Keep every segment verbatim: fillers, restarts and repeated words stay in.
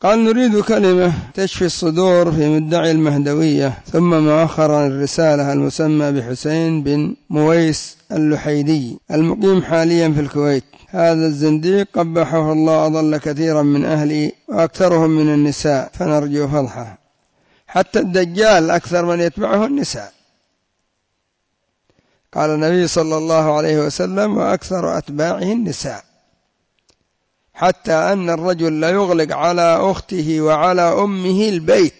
قال نريد كلمة تشفي الصدور في مدعي المهدوية، ثم مؤخرا الرسالة المسمى بحسين بن مويس اللحيدي المقيم حاليا في الكويت. هذا الزنديق قبحه الله أضل كثيرا من أهلي وأكثرهم من النساء، فنرجو فضحه. حتى الدجال أكثر من يتبعه النساء، قال النبي صلى الله عليه وسلم: وأكثر أتباعه النساء، حتى أن الرجل لا يغلق على أخته وعلى أمه البيت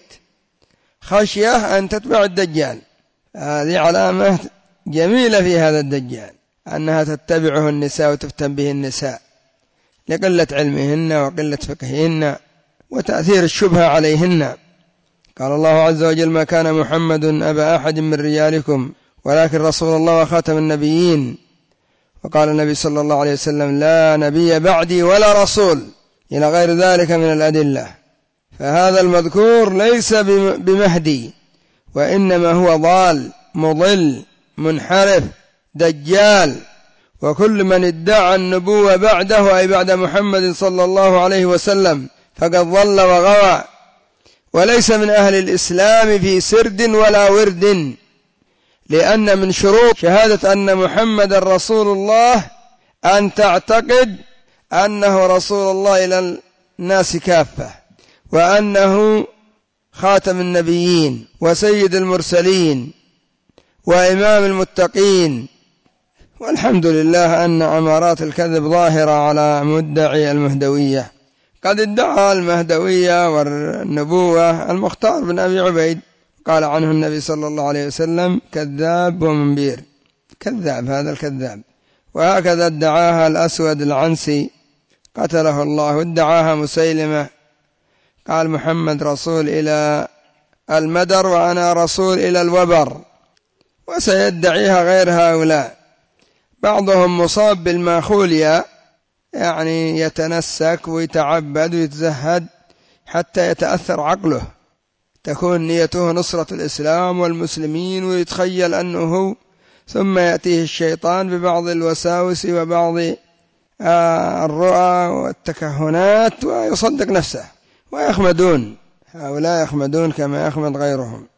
خشية أن تتبع الدجال. هذه علامة جميلة في هذا الدجال، أنها تتبعه النساء وتفتن به النساء لقلة علمهن وقلة فقههن وتأثير الشبهة عليهن. قال الله عز وجل: ما كان محمد أبا أحد من رجالكم ولكن رسول الله وخاتم النبيين. وقال النبي صلى الله عليه وسلم: لا نبي بعدي ولا رسول، إلى غير ذلك من الأدلة. فهذا المذكور ليس بمهدي، وإنما هو ضال مضل منحرف دجال، وكل من ادعى النبوة بعده أي بعد محمد صلى الله عليه وسلم فقد ضل وغوى، وليس من أهل الإسلام في سرد ولا ورد، لأن من شروط شهادة أن محمد رسول الله أن تعتقد أنه رسول الله إلى الناس كافة، وأنه خاتم النبيين وسيد المرسلين وإمام المتقين. والحمد لله أن عمارات الكذب ظاهرة على مدعي المهدوية. قد ادعى المهدوية والنبوة المختار بن أبي عبيد، قال عنه النبي صلى الله عليه وسلم: كذاب ومنبير. كذاب هذا الكذاب. وهكذا ادعاها الأسود العنسي قتله الله، وادعاها مسيلمة، قال محمد رسول إلى المدر وأنا رسول إلى الوبر. وسيدعيها غير هؤلاء. بعضهم مصاب بالماخوليا، يعني يتنسك ويتعبد ويتزهد حتى يتأثر عقله، تكون نيته نصرة الإسلام والمسلمين ويتخيل أنه، ثم يأتيه الشيطان ببعض الوساوس وبعض الرؤى والتكهنات ويصدق نفسه، ويخمدون. هؤلاء يخمدون كما يخمد غيرهم.